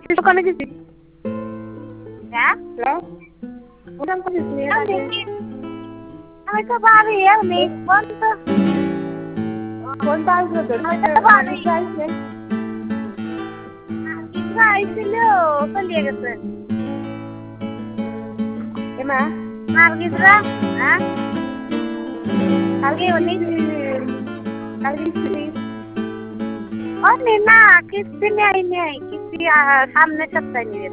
দোকানে গেছি। হ্যাঁ ওখান থেকে আমি তো বাড়ি এমনি কোনটা আসবে তো বাড়ি আসবে কিছু আইছিল চলিয়ে গেছে এমা নার্গিসরা হ্যাঁ কালকে উনি কালকে অনি না কিস্তি নেই নেই কিস্তি সামনে সপ্তাহে নেবেন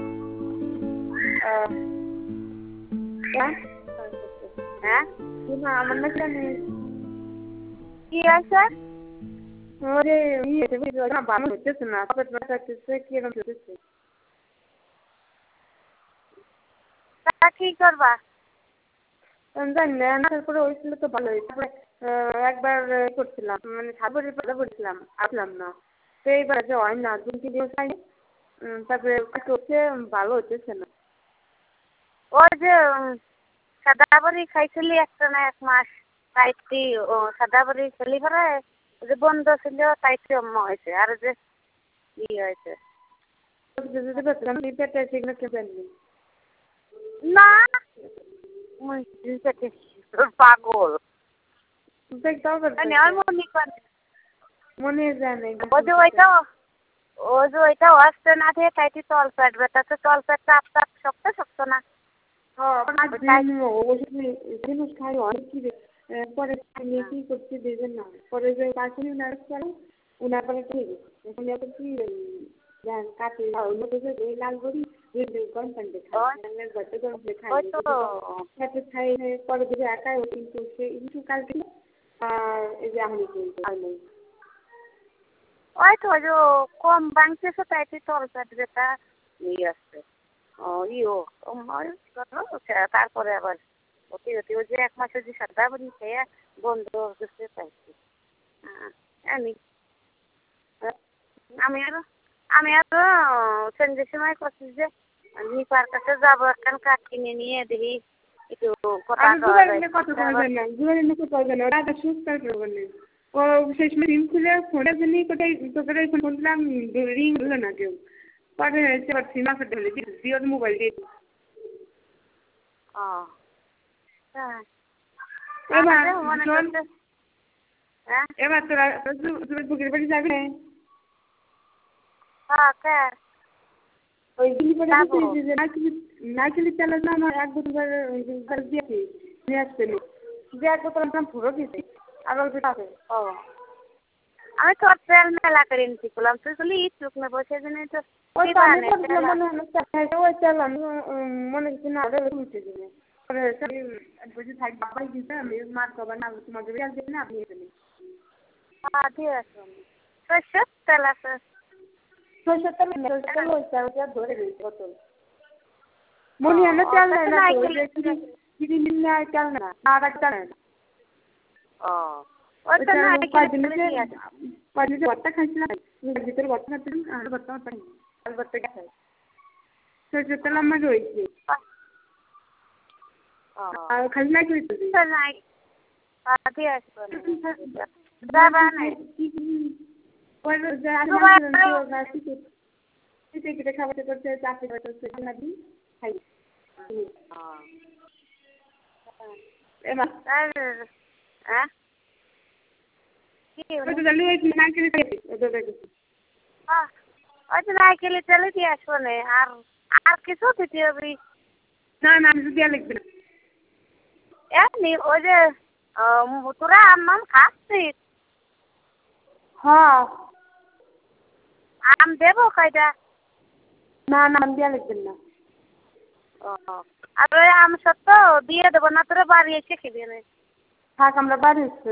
হ্যাঁ আমার না জানি কি আছে ওরে ভালো হচ্ছে না কিরকম হচ্ছে তা কি করবা জানি না তারপরে হয়েছিল তো ভালো তারপরে একবার করছিলাম মানে সাবরের পাতা করছিলাম আসলাম না তো এইবার যে হয় না 2-3 দিন খাই তারপরে হচ্ছে ভালো হচ্ছে না ওই যে সাদাবড়ি খাইছিলি একটা না 1 মাস তাইটি ও সাদাবড়ি খেলি পরে যে বন্ধ ছিল তাইটি অম্ম হয়েছে আর যে ই হয়েছে না পাগল মনে যায় না ও যে ওইটা আসতে না দিয়ে তাইটি তল পেট ব্যথা তো তল পেট চাপ চাপ শক্ত না জিনিস খাই অনেক কি পরে কি করতে দেবেন না পরে যে কাকুনি নার্স করে উনার পরে ঠিক এখন এত কি কাটে লাল বড়ি গরম পানিতে খাই ঘরতে গরম খাই খাই পরে যদি একাই কিন্তু সে কিছু কালকে আর এই যে আমি কিন্তু ওই তো যে কম বাংছে তাইটি তল পেট ব্যথা নিয়ে আসছে তারপরে আবার অতি অতি ওই যে 1 মাসের যে সাদাবড়ি খেয়ে বন্ধ হচ্ছে পাইছি আমি আরো সন্ধ্যের সময় করছি যে নিপার কাছে যাবো একখান কাঠ কিনে নিয়ে দেখি একটু কথা ও শেষ দিন খুলে ফোনের জন্য কোথায় তোকে ফোন দিলাম রিং হলো না কেউ পরে সিমা ফেটে হলে জিওর মোবাইল দিয়ে এবার তোরা বুকের বাড়ি যাবে ওই নাইকেলি চালাস না আমার 1-2 দিয়েছি নিয়ে আসতে যে এক বোতল পুরো দিয়েছি আবার আছে আমি তো ট্রেন মেলা করে নিতে করলাম তুই বলি ইটুক না বসে জন্য তো ওই চালান মনে হচ্ছে না উঠে দিনে বসে থাক বাবাই দিতে আমি মার কবার না তোমাদের দিন না আপনি এখানে ঠিক আছে সরষের তেল আছে ধরে রয়েছে বোতল মনে হয় না চাল না চাল না আর চাল না ভর্তা খাইছিলাম ভিতরে ভর্তা খাচ্ছিলাম আর ভর্তা গেছে সরষের তেল আমার রয়েছে আর খালি না কি খাবার করছে চাকরি করছে খাই নাইকেলি তেলে দিয়ে আসবো না আর কিছু দিতে হবে না আমি দেওয়া লিখবে না এমনি ওই যে তোরা আম খাচ্ছিস হ্যাঁ আম দেবো কয়টা না আম দেওয়া লিখবেন না আর ওই আম সত্য দিয়ে দেবো না তোরা বাড়ি এসে খেবি না থাক আমরা বাড়ি এসছে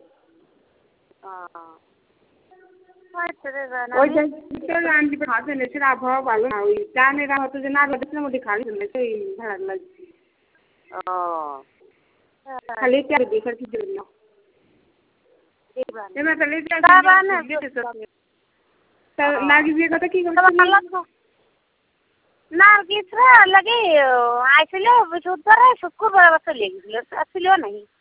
আবহাওয়া ভালো না ওই টানেরা হতো যে না লাগছে মধ্যে খালি সেই ভাড়া লাগছে খালি দেখার কি জন্য নার্গিসের কথা কি নার্গিসরা লাগে আইছিল বুধবারে শুক্রবার চলে গেছিল আসছিল নাকি